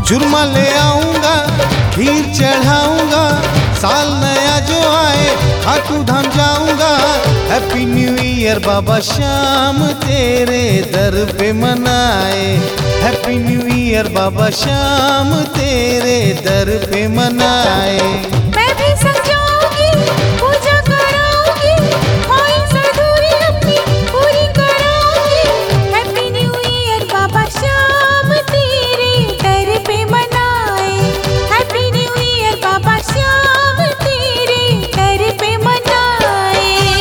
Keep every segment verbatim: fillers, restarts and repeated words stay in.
चूरमा ले आऊंगा, खीर चढ़ाऊंगा, साल नया जो आए खाटू धाम जाऊंगा। हैप्पी न्यू ईयर बाबा श्याम तेरे दर पे मनाए। हैप्पी न्यू ईयर बाबा श्याम तेरे दर पे मनाए। मैं भी सजाऊंगी, पूजा कराऊंगी, ख्वाहिश अधूरी अपनी पूरी कराऊंगी। हैप्पी न्यू ईयर बाबा श्याम तेरे दर पे मनाए। हैप्पी न्यू ईयर बाबा श्याम तेरे दर पे मनाए।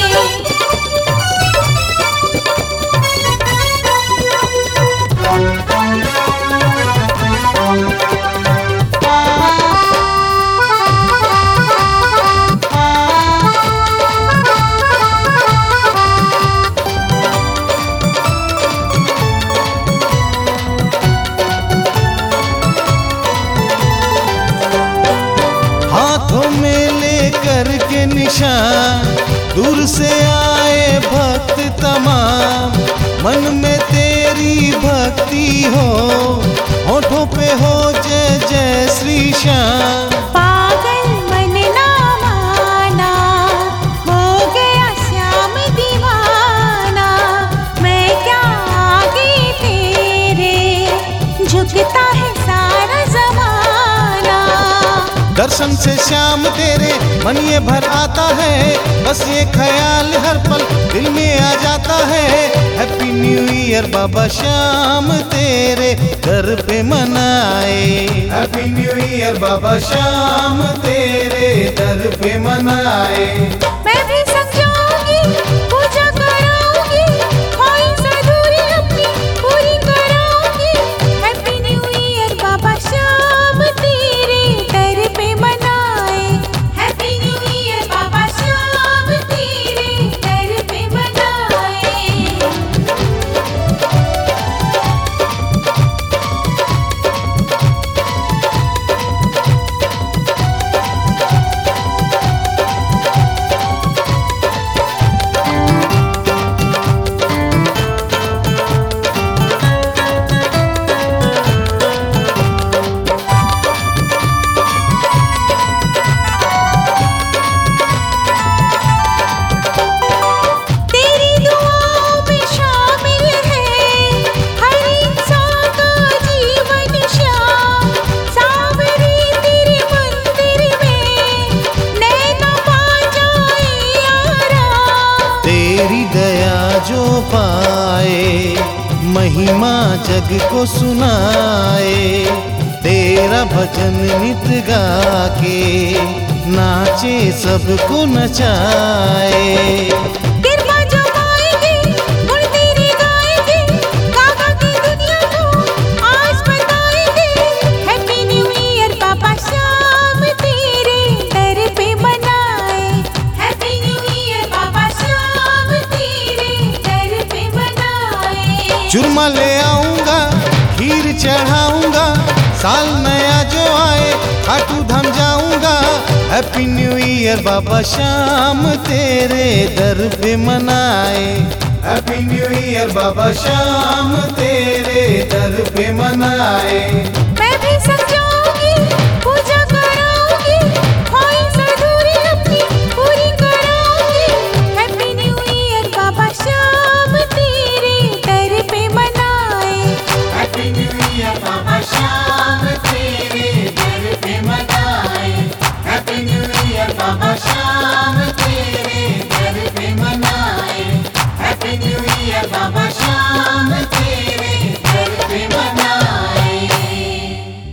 हाथों में लेकर के निशान दूर से आए भक्त तमाम। मन में तेरी भक्ति हो, होठों पे हो जय जय श्री श्याम। पागल मन ना माना, हो गया श्याम दीवाना। मैं क्या आगे तेरे, झुकता है सारा जमाना। दर्शन से श्याम तेरे मन ये भर आता है, बस ये ख्याल हर पल दिल में आ जाता है। हैप्पी न्यू ईयर बाबा श्याम तेरे दर पे मनाए। हैप्पी न्यू ईयर बाबा श्याम तेरे दर पे मनाए। मैं भी सजाऊंगी, पूजा कराऊंगी, ख्वाहिश अधूरी अपनी पूरी कराऊंगी। हैप्पी न्यू ईयर बाबा श्याम तेरे दर पे मनाए। हैप्पी न्यू ईयर बाबा श्याम तेरे दर पे मनाए। तेरी दुआओं में शामिल है हर इंसान का जीवन श्याम। सावरे तेरे मंदिर में नैना पा जाए आराम। तेरी दया जो पाए, महिमा जग को सुनाए। तेरा भजन नित गा के नाचे सबको नचाए। गिरवा जमाएंगे, गुण तेरे गाएंगे, गागा की दुनिया को आज बताएंगे। हैप्पी न्यू ईयर बाबा श्याम तेरे दर पे मनाए। हैप्पी न्यू ईयर बाबा श्याम तेरे दर पे मनाए। चूरमा ले आऊंगा, खीर चढ़ाऊंगा, साल नया जो आए खाटू धाम जाऊंगा। हैप्पी न्यू ईयर बाबा श्याम तेरे दर पे मनाए। हैप्पी न्यू ईयर बाबा श्याम तेरे दर पे मनाए।